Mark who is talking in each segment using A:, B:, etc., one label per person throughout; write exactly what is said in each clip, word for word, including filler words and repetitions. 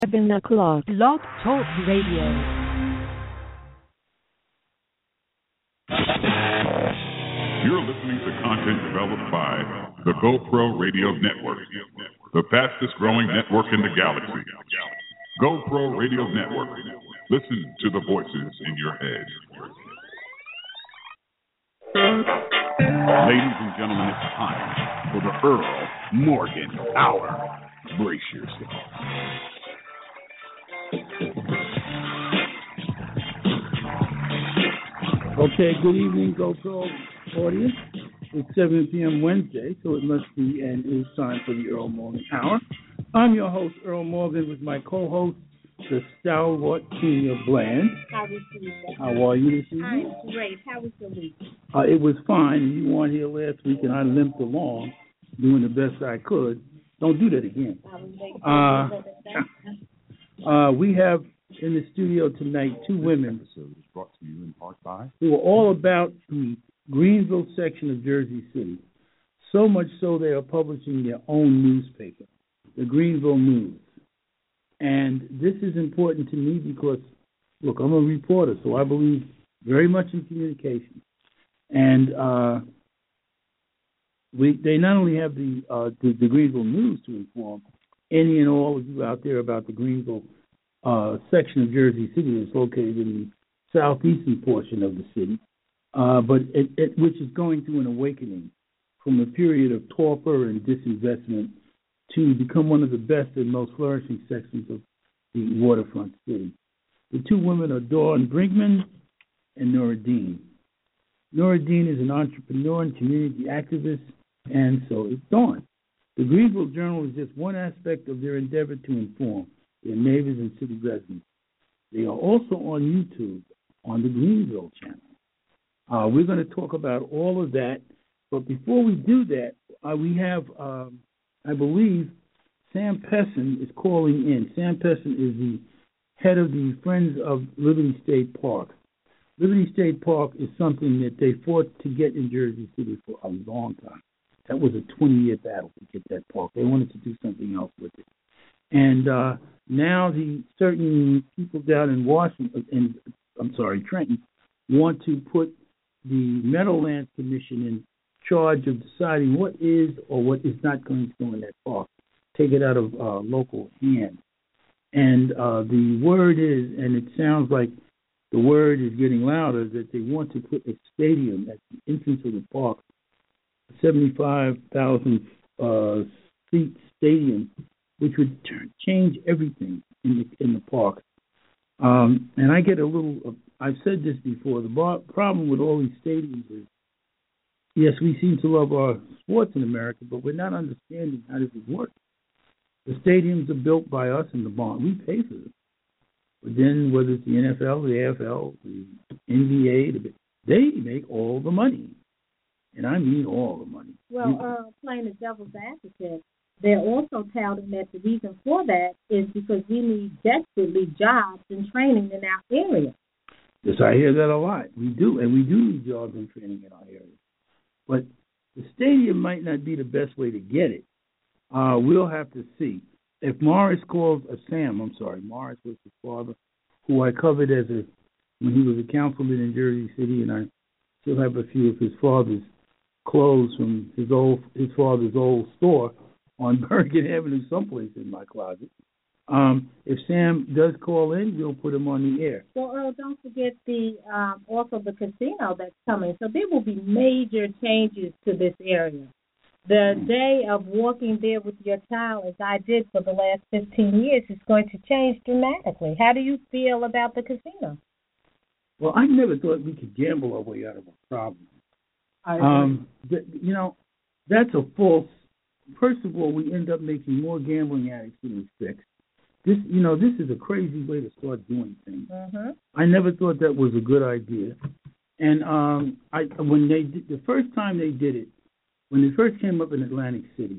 A: Seven o'clock. Blog Talk Radio.
B: You're listening to content developed by the GoPro Radio Network, the fastest growing network in the galaxy. GoPro Radio Network. Listen to the voices in your head. Ladies and gentlemen, it's time for the Earl Morgan Hour. Brace yourself.
C: Okay, good evening, GoPro audience. It's seven p.m. Wednesday, so it must be and it is time for the Earl Morgan Hour. I'm your host, Earl Morgan, with my co-host, the stalwart Kenya Bland.
D: How was your week?
C: How are you this evening?
D: I'm great. How was your week?
C: Uh, it was fine. You weren't here last week, and I limped along, doing the best I could. Don't do that again. Uh, uh, we have in the studio tonight two women
B: Brought to you in part by
C: who are all about the Greenville section of Jersey City. So much so they are publishing their own newspaper, the Greenville News. And this is important to me because, look, I'm a reporter, so I believe very much in communication. And uh, we they not only have the, uh, the the Greenville News to inform any and all of you out there about the Greenville uh, section of Jersey City that's located in the southeastern portion of the city, uh, but it, it, which is going through an awakening from a period of torpor and disinvestment to become one of the best and most flourishing sections of the waterfront city. The two women are Dawn Brinkman and Nora Dean. Nora Dean is an entrepreneur and community activist, and so is Dawn. The Greenville Journal is just one aspect of their endeavor to inform their neighbors and city residents. They are also on YouTube on the Greenville channel. Uh, we're going to talk about all of that, but before we do that, uh, we have, um, I believe, Sam Pessin is calling in. Sam Pessin is the head of the Friends of Liberty State Park. Liberty State Park is something that they fought to get in Jersey City for a long time. That was a twenty-year battle to get that park. They wanted to do something else with it. And uh, now the certain people down in Washington, in, I'm sorry, Trenton, want to put the Meadowlands Commission in charge of deciding what is or what is not going to go in that park. Take it out of uh, local hands. And uh, the word is, and it sounds like the word is getting louder, that they want to put a stadium at the entrance of the park, a seventy-five thousand uh, seat stadium, which would turn, change everything in the in the park. Um, and I get a little, uh, I've said this before, the bar, problem with all these stadiums is, yes, we seem to love our sports in America, but we're not understanding how this works. The stadiums are built by us in the bond. We pay for them. But then whether it's the N F L, the A F L, the N B A, the, they make all the money. And I mean all the money.
D: Well, uh, playing the devil's advocate, they're also touting that the reason for that is because we need desperately jobs and training in our area.
C: Yes, I hear that a lot. We do, and we do need jobs and training in our area. But the stadium might not be the best way to get it. Uh, we'll have to see. If Morris calls, uh, Sam, I'm sorry, Morris was his father, who I covered as a, when he was a councilman in Jersey City, and I still have a few of his father's clothes from his old, his father's old store on Bergen Avenue, someplace in my closet. Um, if Sam does call in, we'll put him on the air.
D: Well, Earl, don't forget the um, also the casino that's coming. So there will be major changes to this area. The day of walking there with your child, as I did for the last fifteen years, is going to change dramatically. How do you feel about the casino?
C: Well, I never thought we could gamble our way out of a problem.
D: I
C: um, th- you know, that's a false. First of all, we end up making more gambling addicts than we fix. This, you know, this is a crazy way to start doing things.
D: Mm-hmm.
C: I never thought that was a good idea. And um, I, when they did, the first time they did it, when it first came up in Atlantic City,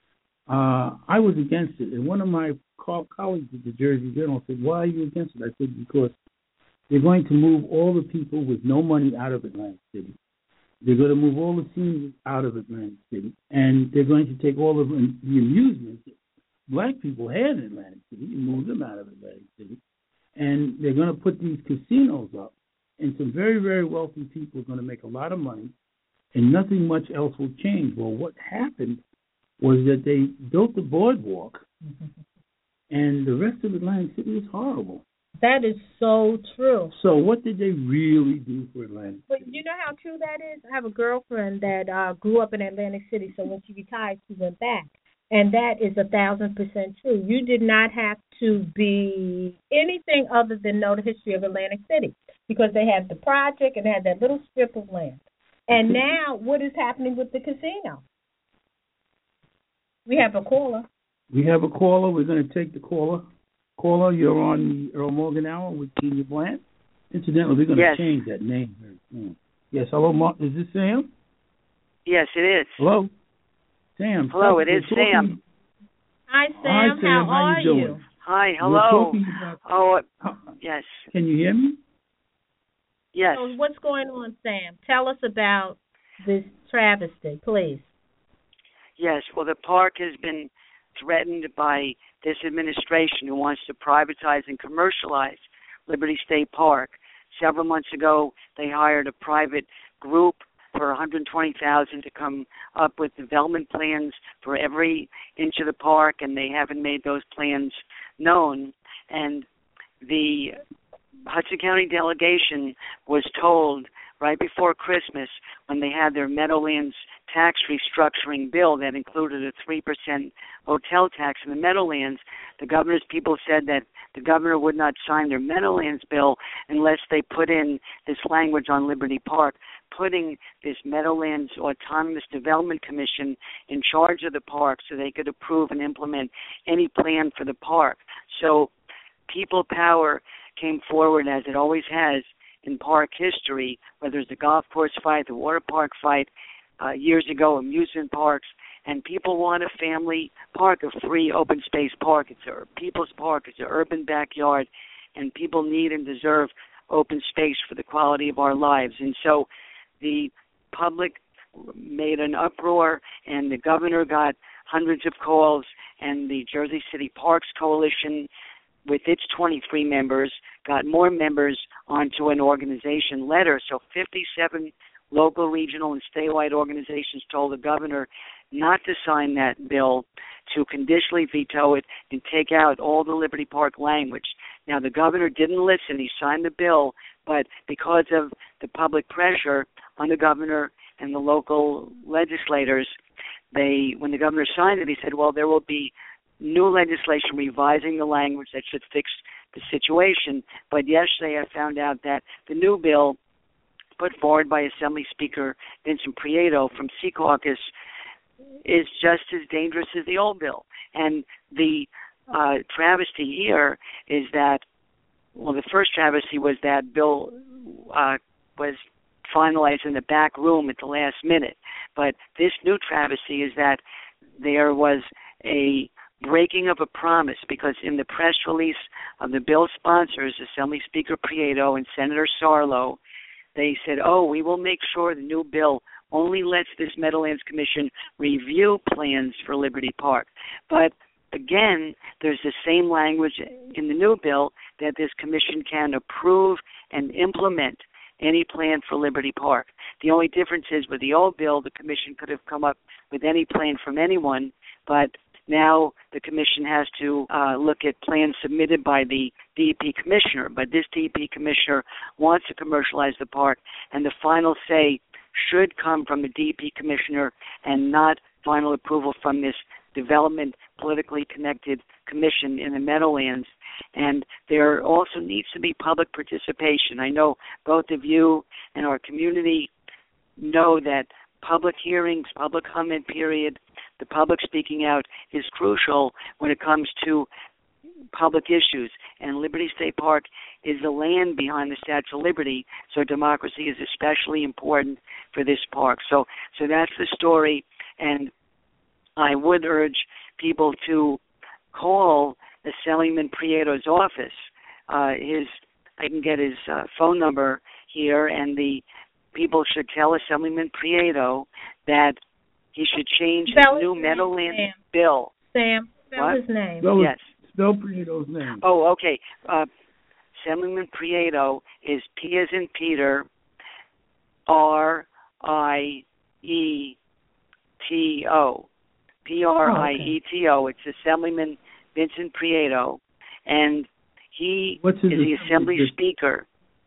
C: uh, I was against it. And one of my co- colleagues at the Jersey Journal said, "Why are you against it?" I said, "Because they're going to move all the people with no money out of Atlantic City. They're going to move all the seniors out of Atlantic City, and they're going to take all of the amusements black people had in Atlantic City and moved them out of Atlantic City. And they're going to put these casinos up. And some very, very wealthy people are going to make a lot of money, and nothing much else will change. Well, what happened was that they built the boardwalk, and the rest of Atlantic City is horrible.
D: That is so true.
C: So what did they really do for Atlantic
D: But
C: City?
D: you know how true that is? I have a girlfriend that uh, grew up in Atlantic City, so when she retired, she went back. And that is a thousand percent true. You did not have to be anything other than know the history of Atlantic City, because they had the project and they had that little strip of land. And now, what is happening with the casino? We have a caller.
C: We have a caller. We're going to take the caller. Caller, you're on the Earl Morgan Hour with Senior Bland. Incidentally, we're going
E: yes.
C: to change that name very soon. Yes, hello, Mark. Is this Sam?
E: Yes, it is.
C: Hello? Sam.
E: Hello, it is Sam.
D: Hi, Sam.
C: Hi, Sam.
D: How,
C: How
D: are
C: you doing?
D: you?
E: Hi,
C: We're
E: hello.
C: talking about,
E: oh,
C: how,
E: yes.
C: Can you hear me?
E: Yes.
D: So what's going on, Sam? Tell us about this travesty, please.
E: Yes, well, the park has been threatened by this administration who wants to privatize and commercialize Liberty State Park. Several months ago, they hired a private group for one hundred twenty thousand dollars to come up with development plans for every inch of the park, and they haven't made those plans known. And the Hudson County delegation was told right before Christmas, when they had their Meadowlands tax restructuring bill that included a three percent hotel tax in the Meadowlands, the governor's people said that the governor would not sign their Meadowlands bill unless they put in this language on Liberty Park, putting this Meadowlands Autonomous Development Commission in charge of the park so they could approve and implement any plan for the park. So people power came forward, as it always has in park history, whether it's the golf course fight, the water park fight, uh, years ago, amusement parks, and people want a family park, a free open space park. It's a people's park. It's an urban backyard, and people need and deserve open space for the quality of our lives. And so the public made an uproar, and the governor got hundreds of calls, and the Jersey City Parks Coalition, with its twenty-three members, got more members onto an organization letter. So fifty-seven local, regional, and statewide organizations told the governor not to sign that bill, to conditionally veto it and take out all the Liberty Park language. Now, the governor didn't listen. He signed the bill, but because of the public pressure on the governor and the local legislators, they, when the governor signed it, he said, well, there will be new legislation revising the language that should fix the situation. But yesterday I found out that the new bill put forward by Assembly Speaker Vincent Prieto from Sea Caucus is just as dangerous as the old bill. And the uh, travesty here is that, well, the first travesty was that bill uh, was finalized in the back room at the last minute. But this new travesty is that there was a breaking of a promise, because in the press release of the bill sponsors, Assembly Speaker Prieto and Senator Sarlo, they said, oh, we will make sure the new bill only lets this Meadowlands Commission review plans for Liberty Park. But again, there's the same language in the new bill that this commission can approve and implement any plan for Liberty Park. The only difference is with the old bill, the commission could have come up with any plan from anyone, but now the commission has to uh, look at plans submitted by the D E P commissioner. But this D E P commissioner wants to commercialize the park, and the final say should come from the D E P commissioner and not final approval from this development politically connected commission in the Meadowlands. And there also needs to be public participation. I know both of you and our community know that public hearings, public comment period, the public speaking out is crucial when it comes to public issues. And Liberty State Park is the land behind the Statue of Liberty, so democracy is especially important for this park. So, so that's the story, and I would urge people to call Assemblyman Prieto's office. Uh, his, I can get his uh, phone number here, and the people should tell Assemblyman Prieto that he should change his
D: Spell
E: new
D: his
E: Meadowlands
D: name,
E: bill.
D: Sam, spell
E: what?
D: his name.
C: Spell,
E: Yes.
C: Spell Prieto's name.
E: Oh, okay. Uh, Assemblyman Prieto is P as in Peter, R I E T O. P R I E T O. It's Assemblyman Vincent Prieto. And he
C: What's his
E: is the Assembly
C: district?
E: Speaker.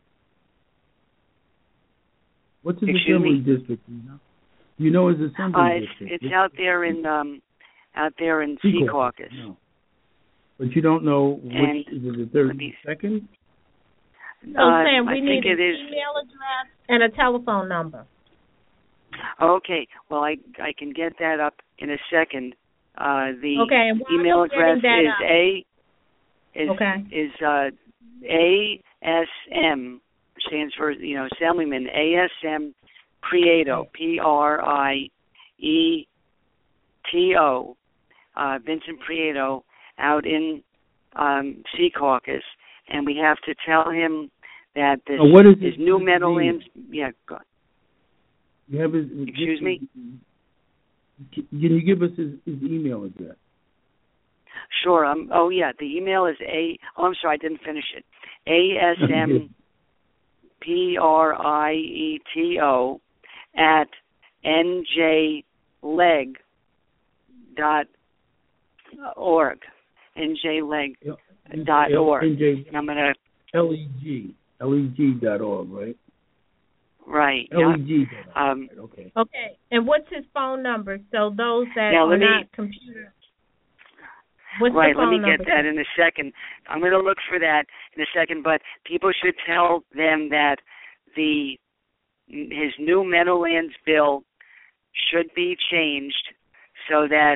C: What's his
E: Excuse
C: assembly
E: me?
C: district? You know, you know his assembly
E: Uh, it's
C: district.
E: it's out there in um out there in Sea Caucus.
C: No. But you don't know which
E: And
C: is it the third,
E: me-
C: second?
D: So,
E: Uh,
D: Sam, we
E: I
D: need
E: think
D: an
E: it is.
D: email address and a telephone number.
E: Okay, well I I can get that up in a second. Uh, the
D: Okay, and while
E: email
D: you're
E: address
D: getting that
E: is
D: up-
E: a is
D: Okay.
E: is uh, A S M stands for you know Assemblyman A S M Prieto, P R I E T O, uh, Vincent Prieto, out in um, Sea Caucus, and we have to tell him that this
C: Oh, what is
E: his
C: his-
E: new
C: his
E: Meadowlands.
C: name?
E: Yeah, go,
C: You have his.
E: excuse
C: his,
E: me.
C: Can you give us his, his email address?
E: Sure. Um. Oh yeah. The email is a. Oh, I'm sorry. I didn't finish it. A S M P R I E T O at N J leg dot org. N J leg dot org.
C: N J
E: And I'm gonna.
C: L E G L E G dot org, right?
E: Right.
C: L E
E: Yeah.
C: G.
E: Um.
C: Okay.
D: Okay, and what's his phone number? So those that
E: Now,
D: are
E: let me-
D: not computer. What's
E: Right,
D: the
E: let
D: phone
E: me
D: number?
E: get that in a second. I'm going to look for that in a second, but people should tell them that the his new Meadowlands bill should be changed so that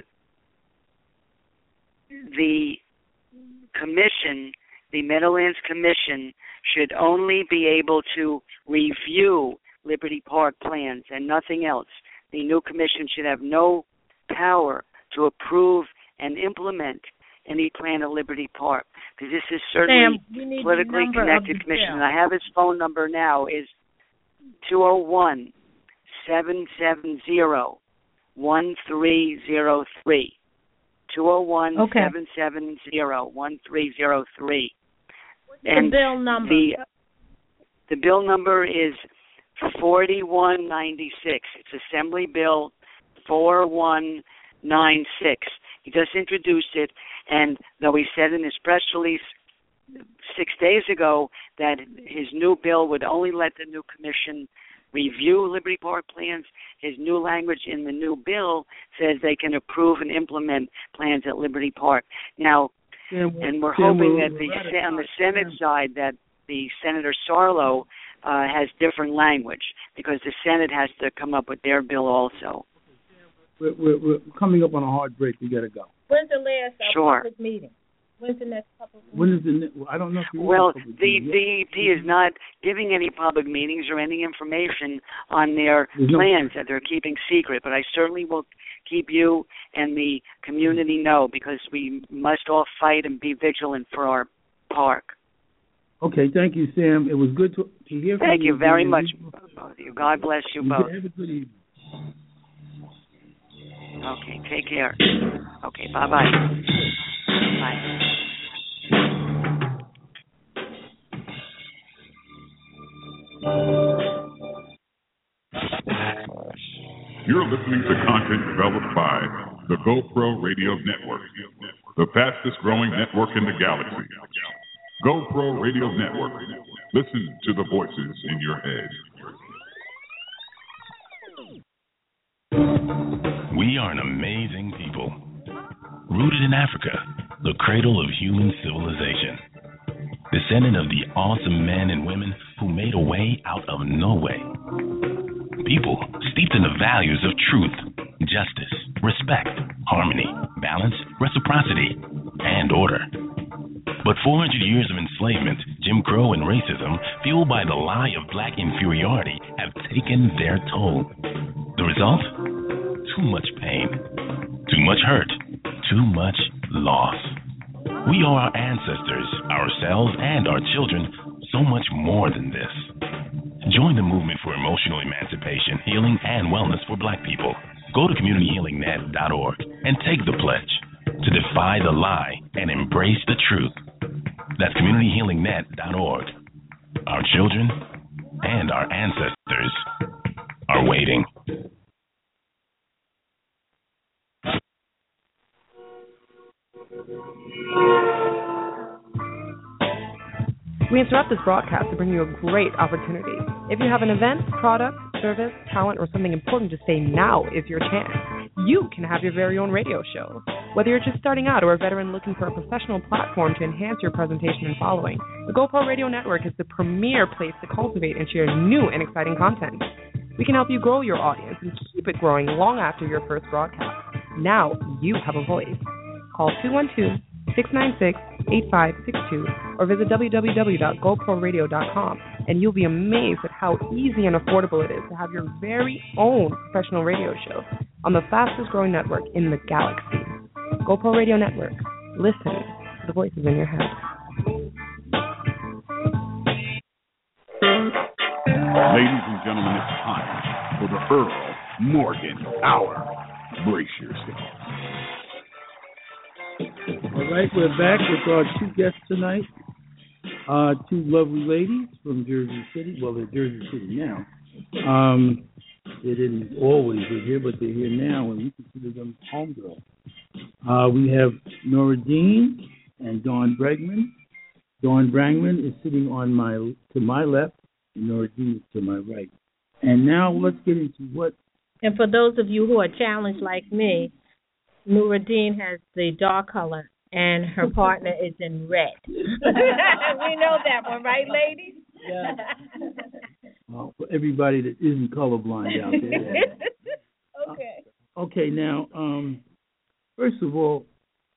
E: the commission, the Meadowlands Commission, should only be able to review Liberty Park plans and nothing else. The new commission should have no power to approve and implement any plan of Liberty Park, because this is certainly
D: Sam, we need the
E: politically
D: number of
E: connected
D: the
E: commission.
D: bill.
E: And I have his phone number now is two oh one, seven seven zero, one three zero three. two oh one, seven seven zero, one three zero three.
D: The bill number.
E: The, the bill number is forty-one ninety-six. It's Assembly Bill four one nine six. He just introduced it, and though he said in his press release six days ago that his new bill would only let the new commission review Liberty Park plans, his new language in the new bill says they can approve and implement plans at Liberty Park. Now,
C: Sam,
E: and we're
C: Sam,
E: hoping
C: we're-
E: that the
C: we're
E: on the
C: Sam,
E: Senate side that the Senator Sarlo uh, has different language, because the Senate has to come up with their bill also.
C: We're, we're, we're coming up on a hard break. We got to go.
D: When's the last uh,
E: Sure.
D: public meeting? When's the next public meeting?
C: When is the? ne- well, I don't know if you.
E: Well, the D E P is not giving any public meetings or any information on their
C: There's no-
E: plans that they're keeping secret, but I certainly will keep you and the community know, because we must all fight and be vigilant for our park.
C: Okay, thank you, Sam. It was good to, to hear from you.
E: Thank you very
C: again.
E: much. God bless you both.
C: Have a good evening.
E: Okay, take care. Okay, bye-bye. Bye.
B: You're listening to content developed by the GoPro Radio Network, the fastest growing network in the galaxy. GoPro Radio Network. Listen to the voices in your head.
F: We are an amazing people, rooted in Africa, the cradle of human civilization, descendant of the awesome men and women who made a way out of no way. People steeped in the values of truth, justice, respect, harmony, balance, reciprocity, and order. But four hundred years of enslavement, Jim Crow, and racism, fueled by the lie of black inferiority, have taken their toll. The result? Too much pain, too much hurt, too much loss. We owe our ancestors, ourselves, and our children so much more than this. Join the movement for emotional emancipation, healing, and wellness for black people. Go to community healing net dot org and take the pledge. to defy the lie and embrace the truth. That's community healing net dot org. Our children and our ancestors are waiting.
G: We interrupt this broadcast to bring you a great opportunity. If you have an event, product, service, talent, or something important to say, now is your chance. You can have your very own radio show. Whether you're just starting out or a veteran looking for a professional platform to enhance your presentation and following, the GoPro Radio Network is the premier place to cultivate and share new and exciting content. We can help you grow your audience and keep it growing long after your first broadcast. Now you have a voice. Call two one two, six nine six, eight five six two or visit w w w dot go pro radio dot com, and you'll be amazed at how easy and affordable it is to have your very own professional radio show on the fastest growing network in the galaxy. GoPro Radio Network. Listen to the voices in your head.
B: Ladies and gentlemen, it's time for the Earl Morgan Hour. Brace yourself.
C: All right, we're back with our two guests tonight. Uh, two lovely ladies from Jersey City. Well, they're Jersey City now. Um, they didn't always live here, but they're here now, and we consider them homegirls. Uh, we have Nora Dean and Dawn Bregman. Dawn Bregman is sitting on my to my left, and Nora Dean is to my right. And now let's get into what.
D: And for those of you who are challenged like me, Nora Dean has the dark color, and her partner is in red. We know that one, right, ladies?
C: Yeah. Well, for everybody that isn't colorblind out there.
D: Okay.
C: Uh, okay, now, um, first of all,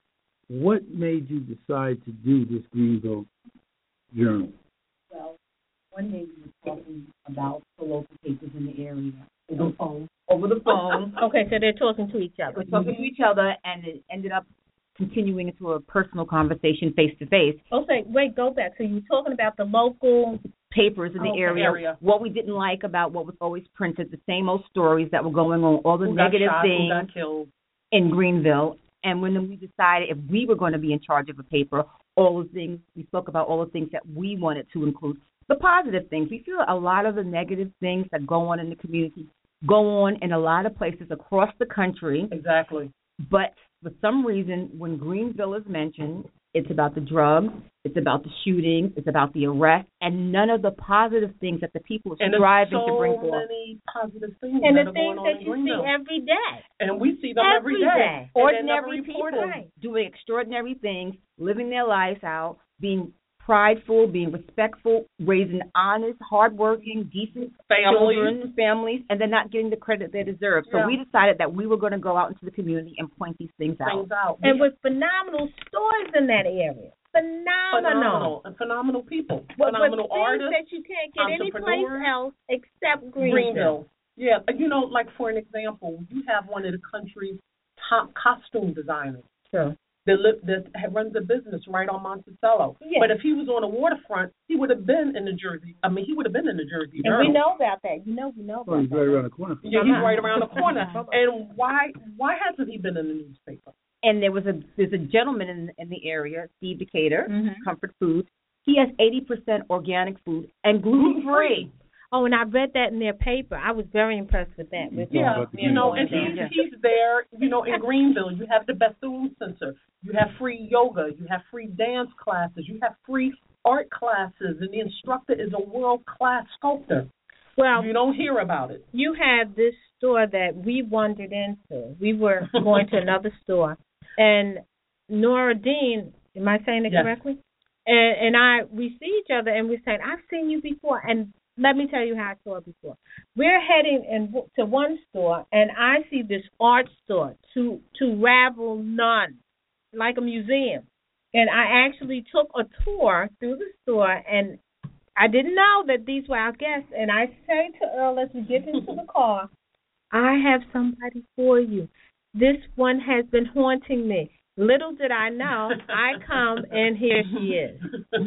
C: what made you decide to do this Greenville Journal?
H: Well, one day we were talking about the local papers in the area over the phone. Over the phone.
D: Okay, so they're talking to each other.
H: We're talking to each other, and it ended up continuing into a personal conversation face to face.
D: Okay, wait, go back. So you were talking about the local
H: papers in the
D: okay.
H: area,
D: area,
H: what we didn't like about what was always printed, the same old stories that were going on, all the
I: who
H: negative
I: got shot,
H: things
I: who got killed.
H: in Greenville. And when we decided if we were going to be in charge of a paper, all the things, we spoke about all the things that we wanted to include. The positive things. We feel a lot of the negative things that go on in the community go on in a lot of places across the country.
I: Exactly.
H: But for some reason, when Greenville is mentioned, it's about the drugs, it's about the shootings, it's about the arrest, and none of the positive things that the people are striving
I: so
H: to bring forth.
I: And there's so many positive things
D: and
I: that
D: the
I: are
D: things
I: going on
D: that
I: in
D: you
I: Greenville.
D: see every day.
I: And we see them
D: every,
I: every day.
D: day.
H: Ordinary people doing extraordinary things, living their lives out, being prideful, being respectful, raising honest, hardworking, decent
I: families.
H: children, families, and then not getting the credit they deserve. So
I: yeah.
H: we decided that we were going to go out into the community and point these things,
I: things
H: out.
I: out.
D: And with phenomenal stores in that area. Phenomenal.
I: Phenomenal. And phenomenal people.
D: But,
I: phenomenal
D: but
I: artists.
D: that you can't get any place else except Greenville.
I: Greenville. Yeah, you know, like for an example, you have one of the country's top costume designers.
D: Sure.
I: That, li- that runs a business right on Monticello.
D: Yes.
I: But if he was on the waterfront, he would have been in the Jersey. I mean, he would have been in the Jersey
D: And
I: Journal.
D: we know about that. You know, we know about
C: oh, he's
D: that.
C: right around the corner.
I: Yeah, he's right around the corner. And why why hasn't he been in the newspaper?
H: And there was a there's a gentleman in in the area, Steve Decatur,
D: mm-hmm.
H: Comfort Foods. He has eighty percent organic food and gluten free.
D: Oh, and I read that in their paper. I was very impressed with that. With
I: yeah, you know, and he's, he's there, you know, in Greenville. You have the Bethune Center. You have free yoga. You have free dance classes. You have free art classes. And the instructor is a world-class sculptor.
D: Well,
I: you don't hear about it.
D: You had this store that we wandered into. We were going to another store. And Nora Dean, am I saying it
I: yes.
D: correctly? And, and I, we see each other and we're saying, I've seen you before. And let me tell you how I saw it before. We're heading in, to one store, and I see this art store, to to Ravel Nunn, like a museum. And I actually took a tour through the store, and I didn't know that these were our guests. And I say to Earl as we get into the car, I have somebody for you. This one has been haunting me. Little did I know, I come, and here she is.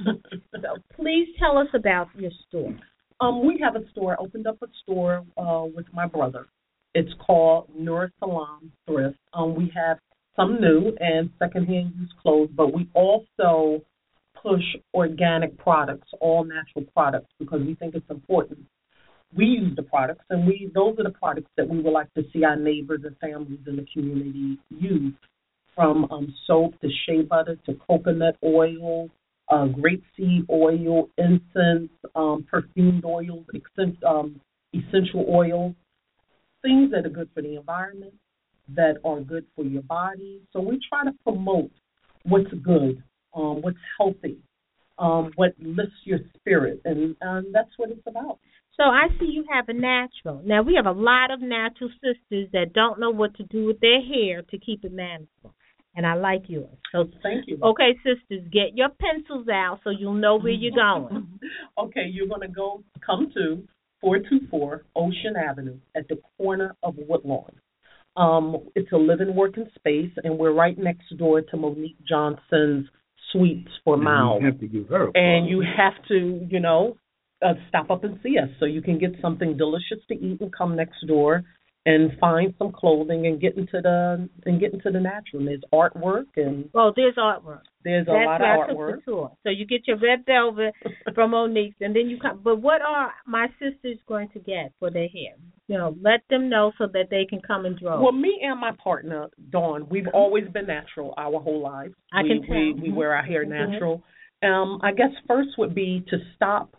D: So please tell us about your store.
I: Um, we have a store, opened up a store uh, with my brother. It's called Nur Salam Thrift. Um, we have some new and secondhand used clothes, but we also push organic products, all natural products, because we think it's important. We use the products, and we those are the products that we would like to see our neighbors and families in the community use, from um, soap to shea butter to coconut oil, uh, grapeseed oil, incense, um, perfumed oils, um, essential oils, things that are good for the environment, that are good for your body. So we try to promote what's good, um, what's healthy, um, what lifts your spirit, and um, that's what it's about.
D: So I see you have a natural. Now, we have a lot of natural sisters that don't know what to do with their hair to keep it manageable, and I like yours. So
I: thank you.
D: Okay, sisters, get your pencils out so you'll know where you're going.
I: Okay, you're going to go come to four two four Ocean Avenue at the corner of Woodlawn. Um, it's a living, working space, and we're right next door to Monique Johnson's Sweets for Mouths.
C: You have to give her a
I: And you have to, you know, uh, stop up and see us so you can get something delicious to eat and come next door and find some clothing and get into the and get into the natural. And there's artwork and
D: oh, there's artwork.
I: There's a
D: That's
I: lot
D: where
I: of
D: I took
I: artwork.
D: The tour. So you get your red velvet from Monique's, and then you come. But what are my sisters going to get for their hair? You know, let them know so that they can come and draw.
I: Well, me and my partner Dawn, we've always been natural our whole lives.
D: I
I: we,
D: can tell.
I: We, we wear our hair natural. Mm-hmm. Um, I guess first would be to stop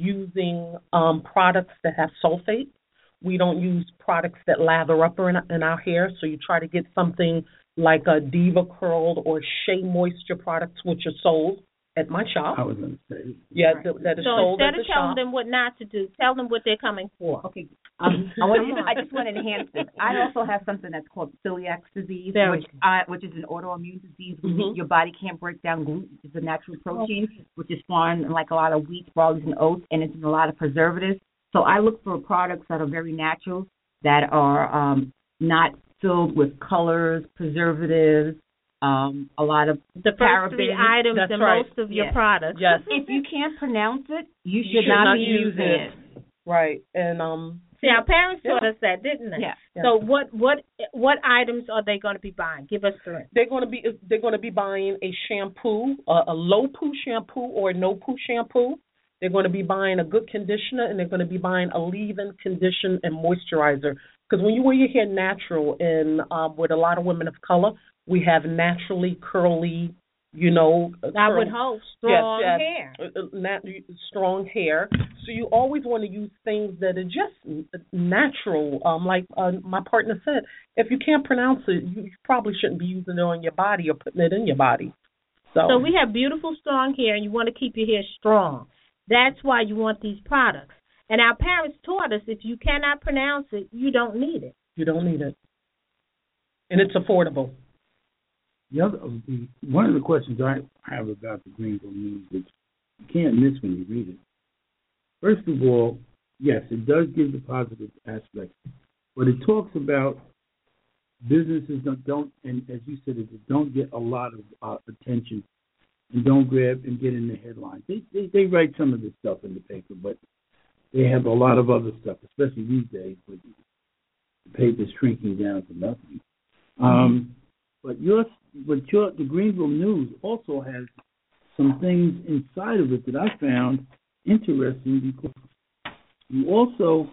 I: using um, products that have sulfate. We don't use products that lather up in, in our hair, so you try to get something like a Diva Curl or Shea Moisture products, which are sold at my shop.
C: I was going to say.
I: Yeah,
D: right.
I: th- that is
D: so
I: sold at the shop. So
D: instead of telling them what not to do, tell them what they're coming for.
H: Okay. Um, I, want, I just want to enhance this. I also have something that's called celiac disease,
D: Very
H: which I, which is an autoimmune disease.
I: Mm-hmm.
H: Your body can't break down gluten, which is a natural protein, okay. which is found in like a lot of wheat, barley, and oats, and it's in a lot of preservatives. So I look for products that are very natural, that are um, not filled with colors, preservatives, um, a lot of
D: the first
H: parabens.
D: three items
I: That's
D: in
I: right.
D: most of your
I: yes.
D: products.
I: Yes.
H: If you can't pronounce it, you should,
I: you should
H: not,
I: not
H: be
I: use
H: using
I: it.
H: it.
I: Right, and um.
D: See, our parents
I: yeah.
D: taught us that, didn't they?
H: Yeah.
I: yeah.
D: So what what what items are they going to be buying? Give us three.
I: They're going to be they're going to be buying a shampoo, uh, a low poo shampoo or no poo shampoo. They're going to be buying a good conditioner, and they're going to be buying a leave-in condition and moisturizer. Because when you wear your hair natural, and um, with a lot of women of color, we have naturally curly, you know,
D: I
I: curl,
D: would hope strong
I: yes,
D: hair,
I: yes, uh, nat- strong hair. So you always want to use things that are just natural. Um, like uh, my partner said, if you can't pronounce it, you probably shouldn't be using it on your body or putting it in your body. So,
D: so we have beautiful strong hair, and you want to keep your hair strong. That's why you want these products. And our parents taught us if you cannot pronounce it, you don't need it.
I: You don't need it. And it's affordable.
C: The other, the, one of the questions I have about the Greenville News, which you can't miss when you read it. First of all, yes, it does give the positive aspects, but it talks about businesses that don't, and as you said, it don't get a lot of uh, attention and don't grab and get in the headlines. They, they they write some of this stuff in the paper, but they have a lot of other stuff, especially these days with the paper shrinking down to nothing. Um, but your but your the Greenville News also has some things inside of it that I found interesting, because you also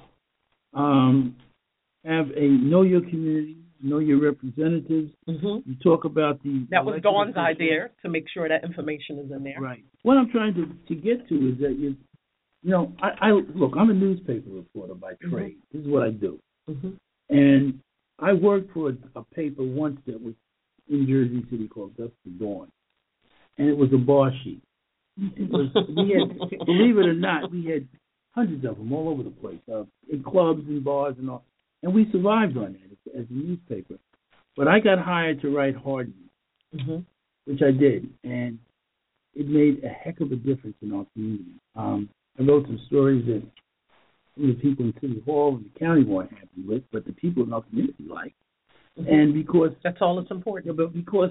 C: um, have a know your community, know your representatives.
I: Mm-hmm.
C: You talk about the
I: that was Dawn's idea, to make sure that information is in there.
C: Right. What I'm trying to to get to is that you, you know, I, I look. I'm a newspaper reporter by trade. Mm-hmm. This is what I do.
I: Mm-hmm.
C: And I worked for a, a paper once that was in Jersey City called Dusk to Dawn, and it was a bar sheet. It was, we had, believe it or not, we had hundreds of them all over the place, uh, in clubs and bars and all, and we survived on that as, as a newspaper. But I got hired to write hard news,
I: mm-hmm.
C: which I did, and it made a heck of a difference in our community. Um, I wrote some stories that some of the people in City Hall and the county weren't happy with, but the people in our community liked. Mm-hmm. And because
I: that's all that's important.
C: Yeah, but because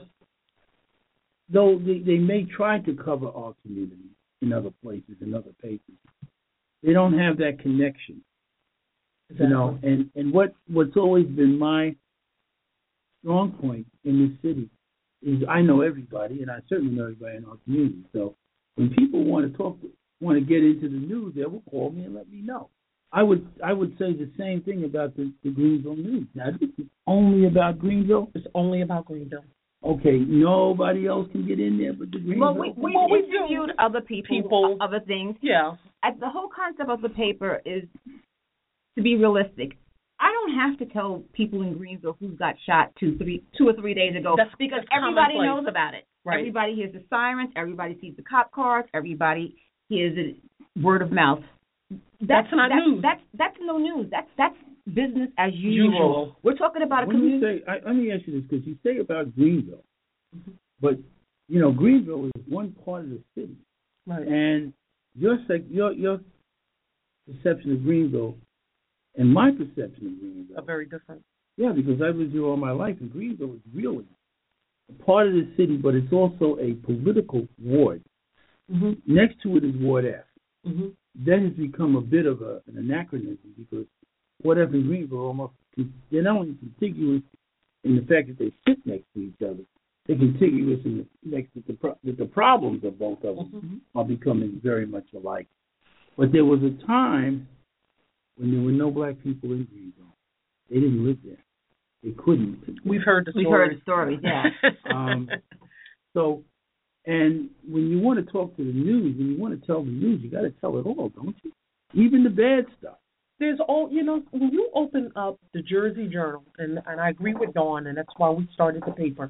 C: though they, they may try to cover our community in other places, in other papers, they don't have that connection. Exactly. You know, and, and what what's always been my strong point in this city is I know everybody, and I certainly know everybody in our community. So when people want to talk, want to get into the news, they will call me and let me know. I would I would say the same thing about the, the Greenville News. Now, this is only about Greenville?
I: It's only about Greenville.
C: Okay, nobody else can get in there but the Greenville.
H: Well, we, we
I: well, we
H: interviewed
I: do.
H: other people,
I: people,
H: other things.
I: Yeah.
H: At the whole concept of the paper is to be realistic. I don't have to tell people in Greenville who got shot two, three, two or three days ago
I: that's,
H: because
I: that's
H: everybody knows about it.
I: Right.
H: Everybody hears the sirens. Everybody sees the cop cars. Everybody hears it word of mouth.
I: That's, that's not
H: that's,
I: news.
H: That's that's no news. That's that's business as usual.
I: usual.
H: We're talking about a
C: when
H: community.
C: You say, I, let me ask you this, because you say about Greenville, mm-hmm. but you know Greenville is one part of the city,
I: right?
C: And your your your perception of Greenville and my perception of Greenville
I: are very different.
C: Yeah, because I lived here all my life, and Greenville is really a part of the city, but it's also a political ward.
I: Mm-hmm.
C: Next to it is Ward F.
I: Mm-hmm.
C: That has become a bit of a, an anachronism because Ward F and Greenville are almost, they're not only contiguous in the fact that they sit next to each other, they're contiguous in the fact that the, pro, that the problems of both of them mm-hmm. are becoming very much alike. But there was a time when there were no black people in Greenville. They didn't live there. They couldn't.
I: We've heard the stories.
H: We've heard the stories, yeah.
C: um, so, and when you want to talk to the news, when you want to tell the news, you got to tell it all, don't you? Even the bad stuff.
I: There's all, you know, when you open up the Jersey Journal, and, and I agree with Dawn, and that's why we started the paper,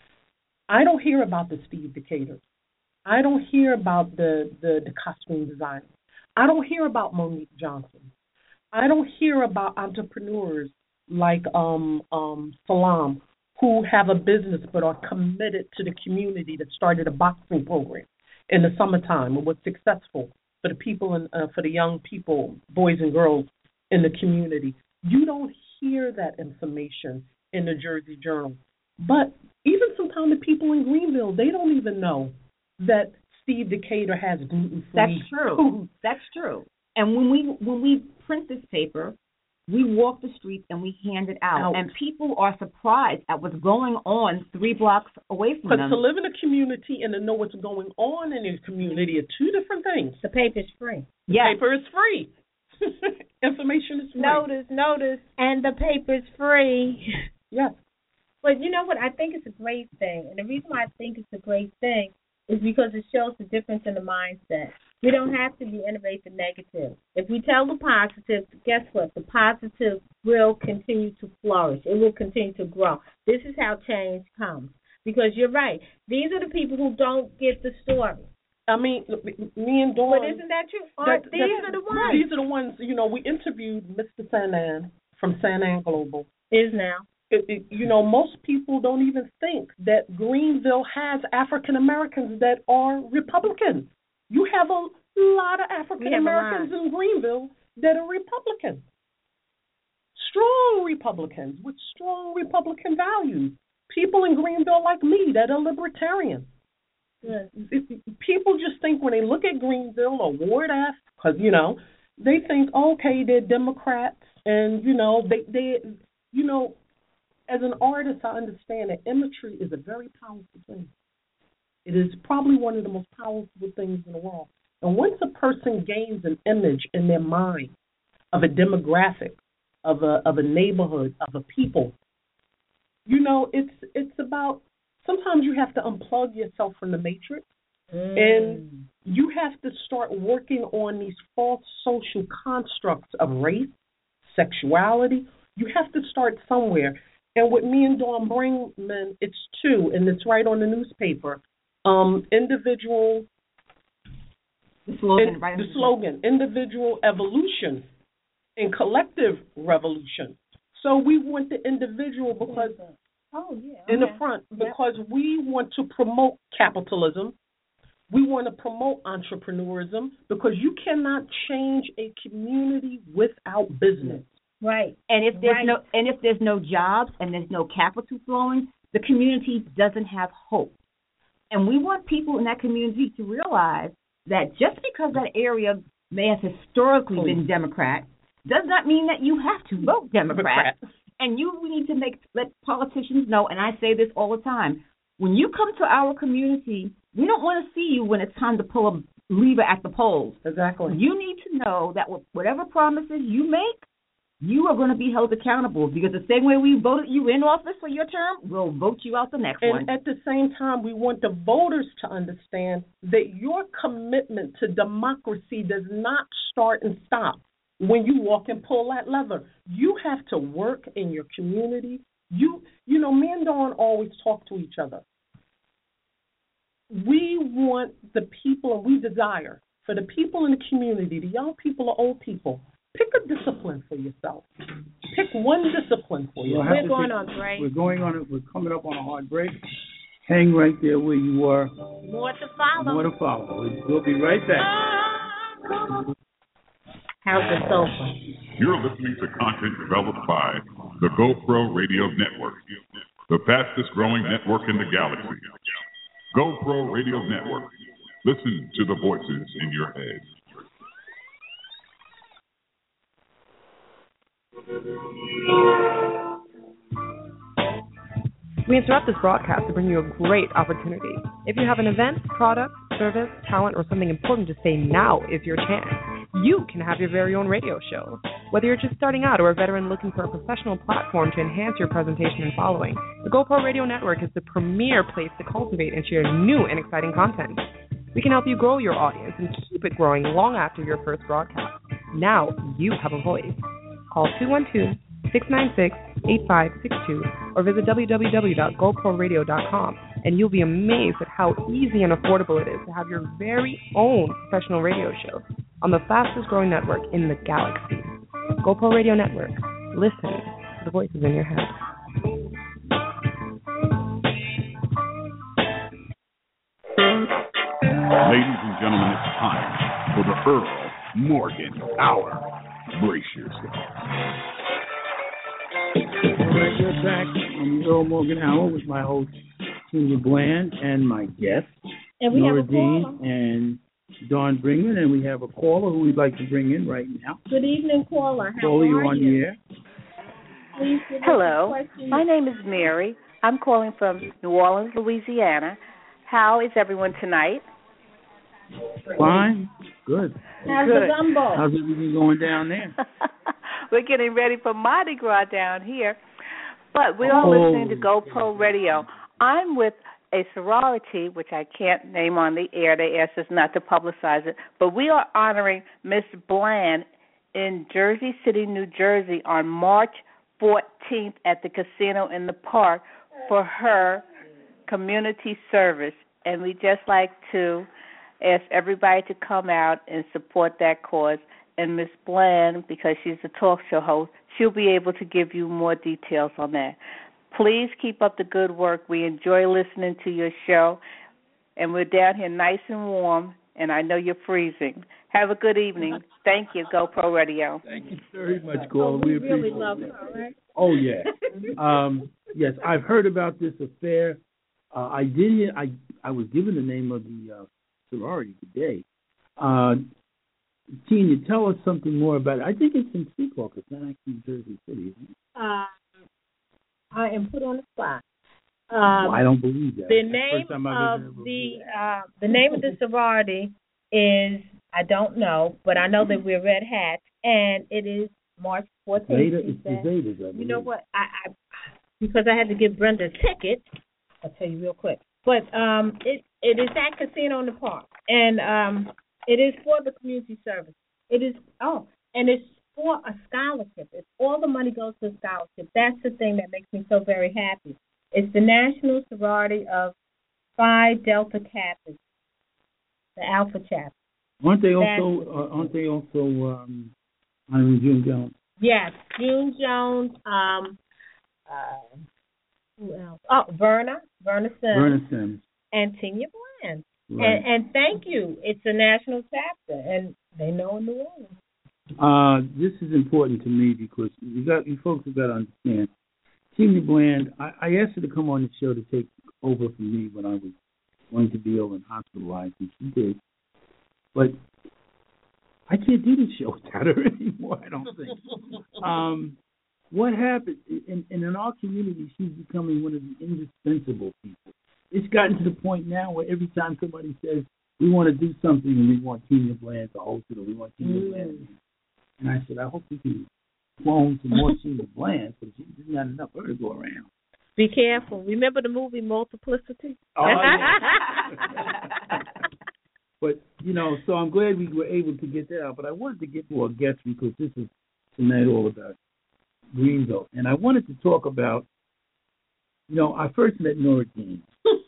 I: I don't hear about the Steve Decatur. I don't hear about the, the, the costume designer. I don't hear about Monique Johnson. I don't hear about entrepreneurs like um, um, Salam, who have a business but are committed to the community that started a boxing program in the summertime and was successful for the people and uh, for the young people, boys and girls in the community. You don't hear that information in the Jersey Journal. But even sometimes the people in Greenville, they don't even know that Steve Decatur has gluten-free.
H: That's true.
I: Food.
H: That's true. And when we when we print this paper, we walk the streets and we hand it out. out. And people are surprised at what's going on three blocks away from them.
I: But to live in a community and to know what's going on in a community are two different things.
D: The paper's free.
I: The
H: yes.
I: paper is free. Information is free.
D: Notice, notice, and the paper's free.
I: Yes.
D: But you know what? I think it's a great thing. And the reason why I think it's a great thing is because it shows the difference in the mindset. We don't have to be innovate the negative. If we tell the positive, guess what? The positive will continue to flourish. It will continue to grow. This is how change comes. Because you're right. These are the people who don't get the story.
I: I mean, me and Dawn.
D: But isn't that true? That,
I: that,
D: these are the ones.
I: These are the ones, you know, we interviewed Mister Sanan from Sanan Global.
D: Is now.
I: It, it, you know, most people don't even think that Greenville has African Americans that are Republicans. You have a lot of African Americans in Greenville that are Republicans. Strong Republicans with strong Republican values. People in Greenville like me that are libertarian.
D: Yes.
I: It, it, people just think when they look at Greenville or Ward F, because, you know, they think, okay, they're Democrats and, you know, they, they, you know, as an artist, I understand that imagery is a very powerful thing. It is probably one of the most powerful things in the world. And once a person gains an image in their mind of a demographic, of a of a neighborhood, of a people, you know, it's it's about, sometimes you have to unplug yourself from the matrix, mm. and you have to start working on these false social constructs of race, sexuality. You have to start somewhere. And with me and Dawn Bringman, it's two, and it's right on the newspaper. Um, individual,
H: the slogan,
I: in,
H: right
I: the slogan, individual evolution and collective revolution. So we went to individual because
D: oh, yeah, okay.
I: in the front because yep. we want to promote capitalism. We want to promote entrepreneurism because you cannot change a community without business.
D: Right.
H: And if there's
D: right.
H: no and if there's no jobs and there's no capital flowing, the community doesn't have hope. And we want people in that community to realize that just because that area may have historically been Democrat does not mean that you have to vote Democrat. And you need to make let politicians know, and I say this all the time, when you come to our community, we don't want to see you when it's time to pull a lever at the polls.
I: Exactly.
H: You need to know that whatever promises you make, you are going to be held accountable, because the same way we voted you in office for your term, we'll vote you out the next
I: and
H: one.
I: And at the same time, we want the voters to understand that your commitment to democracy does not start and stop when you walk and pull that lever. You have to work in your community. You, you know, me and Dawn always talk to each other. We want the people, and we desire for the people in the community, the young people or old people, pick a discipline for yourself. Pick one discipline for yourself.
D: We're going on break.
C: We're going on it. We're coming up on a hard break. Hang right there where you are.
D: More to follow.
C: More to follow. We'll be right back.
D: How's the sofa?
B: You're listening to content developed by the GoPro Radio Network, the fastest growing network in the galaxy. GoPro Radio Network. Listen to the voices in your head.
G: We interrupt this broadcast to bring you a great opportunity. If you have an event, product, service, talent, or something important to say, now is your chance. You can have your very own radio show. Whether you're just starting out or a veteran looking for a professional platform to enhance your presentation and following, the GoPro Radio Network is the premier place to cultivate and share new and exciting content. We can help you grow your audience and keep it growing long after your first broadcast. Now you have a voice. Call two one two, six nine six, eight five six two or visit w w w dot gopro radio dot com, and you'll be amazed at how easy and affordable it is to have your very own professional radio show on the fastest growing network in the galaxy. GoPro Radio Network. Listen to the voices in your head.
B: Ladies and gentlemen, it's time for the Earl Morgan Hour. Brace yourself.
C: All right, we're back on the Earl Morgan Hour with my host, Tina Bland, and my guest,
D: and we
C: Nora
D: have a
C: Dean
D: caller.
C: and Dawn Brinkman, and we have a caller who we'd like to bring in right now.
D: Good evening, caller. How
C: Caller,
D: are
C: you're on
D: you?
C: the air.
D: Please give us
J: Hello,
D: a question.
J: my name is Mary. I'm calling from New Orleans, Louisiana. How is everyone tonight?
C: Fine. Good.
D: How's
J: Good.
D: the gumbo?
C: How's everything going down there?
J: We're getting ready for Mardi Gras down here. But we're all
C: Oh.
J: listening to GoPro Radio. I'm with a sorority, which I can't name on the air. They asked us not to publicize it. But we are honoring Miss Bland in Jersey City, New Jersey on March fourteenth at the Casino in the Park for her community service. And we just like to ask everybody to come out and support that cause. And Miss Bland, because she's a talk show host, she'll be able to give you more details on that. Please keep up the good work. We enjoy listening to your show. And we're down here nice and warm, and I know you're freezing. Have a good evening. Thank you, GoPro Radio.
C: Thank you very much, caller.
D: Oh,
C: we
D: we
C: appreciate
D: really
C: it.
D: love her, right?
C: Oh, yeah. um, yes, I've heard about this affair. Uh, I did hear, I, I was given the name of the uh, sorority today. Uh, Tina, tell us something more about it. I think it's in Seahawk. It's not actually in Jersey City, isn't it?
D: Uh, I am put on the spot.
C: Well,
D: Um,
C: I don't believe that.
D: the
C: That's
D: name
C: first time I've
D: of
C: ever
D: the uh, the name of the sorority is, I don't know, but I know that we're Red Hats, and it is March fourteenth.
C: Zeta,
D: she
C: it's the
D: said.
C: Zetas, I believe.
D: You know what? I, I because I had to give Brenda a ticket. I'll tell you real quick. But um, it it is at Casino in the Park, and um, it is for the community service. It is oh, and it's for a scholarship. It's all the money goes to a scholarship. That's the thing that makes me so very happy. It's the National Sorority of Phi Delta Kappa, the Alpha chapter.
C: Aren't they also? Uh, aren't they also um, honoring June Jones?
D: Yes, June Jones. Um, uh, who else? Oh, Verna, Verna Sims,
C: Verna Sims.
D: and Tina Bland.
C: Right.
D: And, and thank you. It's a national chapter, and they know in New Orleans.
C: Uh, this is important to me because you got you folks have got to understand. Tina Bland, I, I asked her to come on the show to take over from me when I was going to be ill and hospitalized, and she did. But I can't do the show without her anymore, I don't think. um, what happened, and, and in our community, she's becoming one of the indispensable people. It's gotten to the point now where every time somebody says, we want to do something and we want Tina Bland to host it, or we want Tina mm. Bland. And I said, I hope we can clone some more Tina Bland, because there's not enough of her to go around.
K: Be careful. Remember the movie Multiplicity?
C: Oh, yeah. But, you know, so I'm glad we were able to get that out. But I wanted to get to our guests, because this is tonight all about Greenville. And I wanted to talk about, you know, I first met Nora Dean.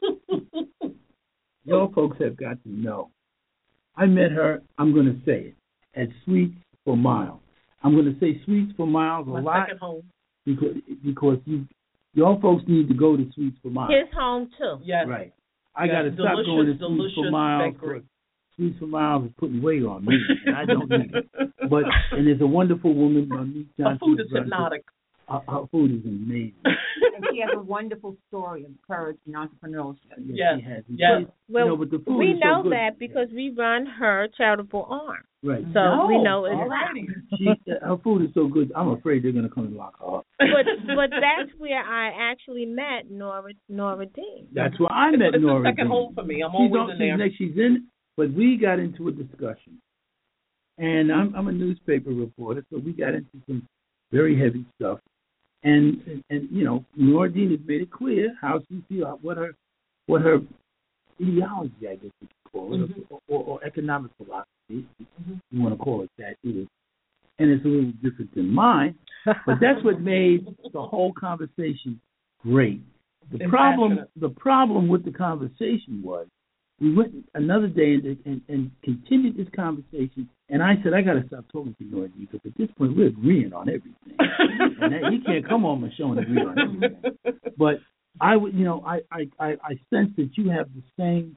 C: Y'all folks have got to know. I met her, I'm going to say it, at Sweets for Miles. I'm going to say Sweets for Miles a
I: My
C: lot.
I: second home.
C: Because, because you, y'all folks need to go to Sweets for Miles.
K: His home, too.
I: Yes.
C: Right. I
I: yes.
C: got to stop going to Sweets for Miles.
I: Bakery.
C: Sweets for Miles is putting weight on me, and I don't need it. But, and there's a wonderful woman, Monique Johnson.
I: Her food is hypnotic.
C: Her, her food is amazing.
H: And she has a wonderful story of courage and entrepreneurship.
C: Yes,
I: yes.
C: she has.
I: Yes.
C: She,
K: well,
C: you know, but the food
K: we
C: is
K: know
C: so good.
K: that because we run her charitable arm.
C: Right.
K: So
I: no,
K: we know it's
I: alrighty.
C: She, her food is so good, I'm afraid they're going to come and lock her up.
K: But but that's where I actually met Nora Nora Dean.
C: That's where I met
I: it's
C: Nora
I: It's a second
C: Dean.
I: home for me. I'm
C: she's
I: always
C: on,
I: in
C: she's
I: there.
C: Next, she's in, but we got into a discussion. And I'm, I'm a newspaper reporter, so we got into some very heavy stuff. And, and, and you know, Nora Dean has made it clear how she feels, what her, what her ideology, I guess you could call it, mm-hmm. or, or, or economic philosophy, mm-hmm. you want to call it that, is. And it's a little different than mine, but that's what made the whole conversation great. The problem, the problem with the conversation was, we went another day and, and, and continued this conversation, and I said, I got to stop talking to Nora Dean, because at this point we're agreeing on everything. And that, he can't come on my show and agree on everything. But I would, you know, I, I, I, I sense that you have the same